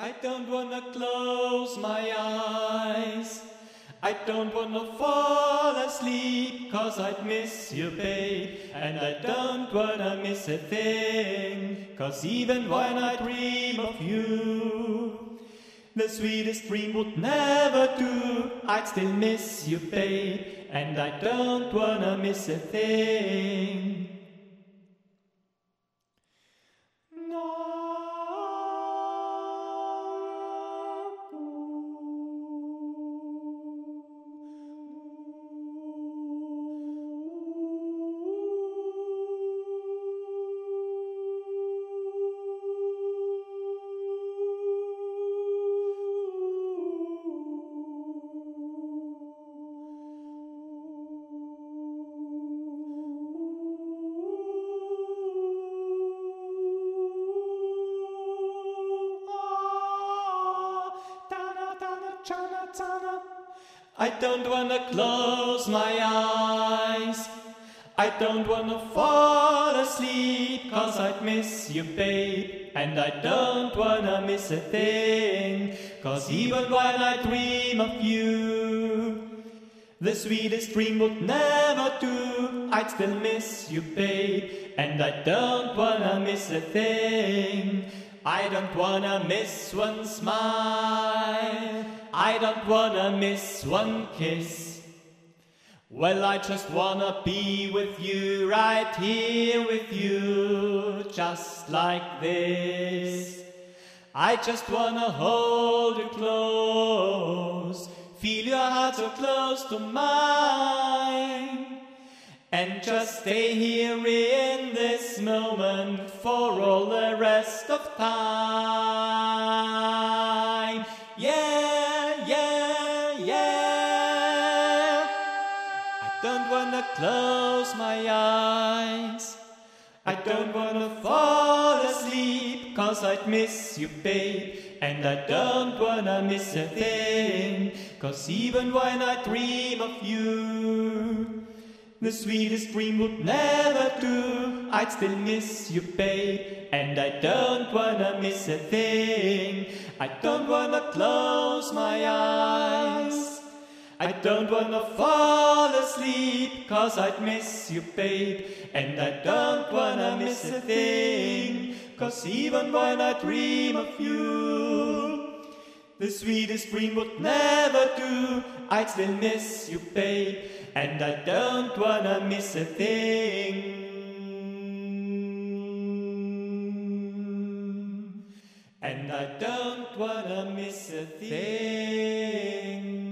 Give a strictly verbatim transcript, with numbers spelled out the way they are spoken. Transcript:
I don't wanna close my eyes. I don't wanna fall asleep, 'cause I'd miss you, babe. And I don't wanna miss a thing, 'cause even when I dream of you, the sweetest dream would never do. I'd still miss you, babe, and I don't wanna miss a thing. I don't wanna close my eyes. I don't wanna fall asleep, 'cause I'd miss you, babe. And I don't wanna miss a thing, 'cause even when I dream of you, the sweetest dream would never do. I'd still miss you, babe, and I don't wanna miss a thing. I don't wanna miss one smile. I don't wanna miss one kiss. Well, I just wanna be with you, right here with you, just like this. I just wanna hold you close, feel your heart so close to mine, and just stay here in this moment for all the rest of time. Yeah, yeah, yeah. I don't wanna close my eyes. I don't wanna fall asleep, 'cause I'd miss you, babe, and I don't wanna miss a thing, 'cause even when I dream of you, the sweetest dream would never do. I'd still miss you, babe, and I don't wanna miss a thing. I don't wanna close my eyes. I don't wanna fall asleep, 'cause I'd miss you, babe, and I don't wanna miss a thing, 'cause even when I dream of you, the sweetest dream would never do. I'd still miss you, babe, and I don't wanna miss a thing. And I don't wanna miss a thing.